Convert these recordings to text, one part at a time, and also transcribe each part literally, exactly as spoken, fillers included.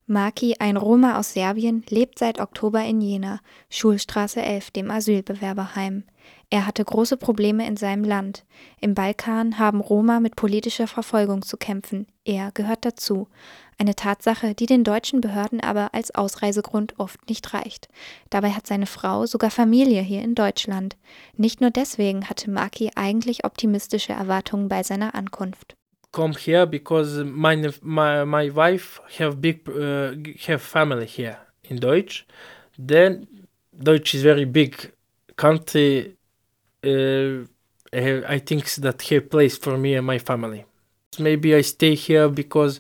Maki, ein Roma aus Serbien, lebt seit Oktober in Jena, Schulstraße elf, dem Asylbewerberheim. Er hatte große Probleme in seinem Land. Im Balkan haben Roma mit politischer Verfolgung zu kämpfen. Er gehört dazu. Eine Tatsache, die den deutschen Behörden aber als Ausreisegrund oft nicht reicht. Dabei hat seine Frau sogar Familie hier in Deutschland. Nicht nur deswegen hatte Maki eigentlich optimistische Erwartungen bei seiner Ankunft. Come here because my my my wife have big uh, have family here in Deutsch. Then Deutsch is very big country. Uh, I think that have place for me and my family. Maybe I stay here because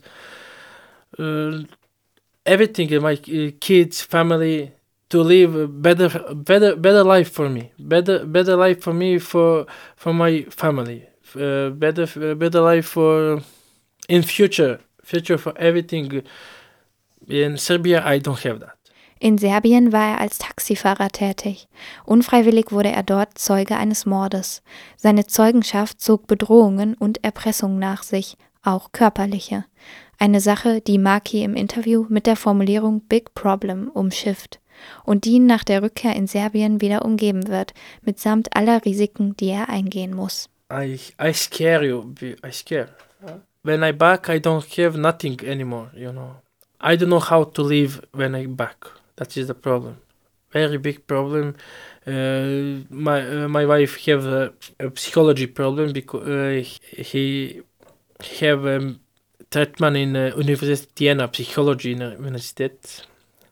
uh, everything in my kids family to live a better better better life for me. Better better life for me for for my family. Uh, better uh, better life for in future future for everything. In Serbia I don't have that. In Serbien war er als Taxifahrer tätig. Unfreiwillig wurde er dort Zeuge eines Mordes. Seine Zeugenschaft zog Bedrohungen und Erpressungen nach sich, auch körperliche. Eine Sache, die Maki im Interview mit der Formulierung Big Problem umschifft und die ihn nach der Rückkehr in Serbien wieder umgeben wird, mitsamt aller Risiken, die er eingehen muss. I I scare you. I scare. When I back, I don't have nothing anymore. You know, I don't know how to live when I back. That is the problem. Very big problem. Uh, my uh, my wife have a, a psychology problem because uh, he have a treatment in uh, University Jena, psychology in uh, universitet.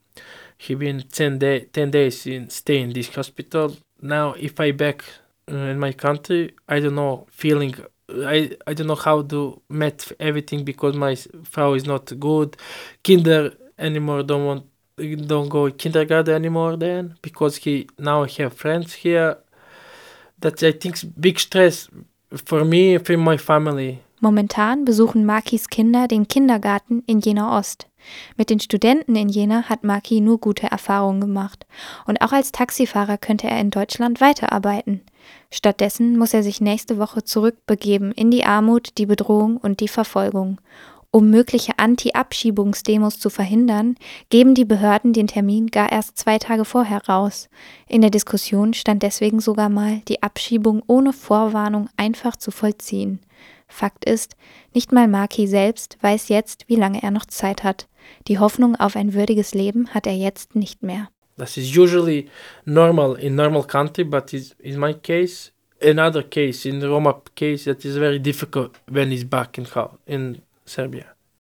He been ten day ten days in stay in this hospital. Now, if I back uh, in my country, I don't know feeling. I I don't know how to met everything because my Frau is not good. Kinder anymore don't want. Don't go kindergarten anymore then because he now have friends here. That's I think big stress for me and for my family. Momentan besuchen Makis Kinder den Kindergarten in Jena Ost. Mit den Studenten in Jena hat Maki nur gute Erfahrungen gemacht. Und auch als Taxifahrer könnte er in Deutschland weiterarbeiten. Stattdessen muss er sich nächste Woche zurückbegeben in die Armut, die Bedrohung und die Verfolgung. Um mögliche Anti-Abschiebungsdemos zu verhindern, geben die Behörden den Termin gar erst zwei Tage vorher raus. In der Diskussion stand deswegen sogar mal, die Abschiebung ohne Vorwarnung einfach zu vollziehen. Fakt ist, nicht mal Maki selbst weiß jetzt, wie lange er noch Zeit hat. Die Hoffnung auf ein würdiges Leben hat er jetzt nicht mehr. That is usually normal in normal country, but is in my case, another case, in Roma case, that is very difficult when he's back in in Serbia.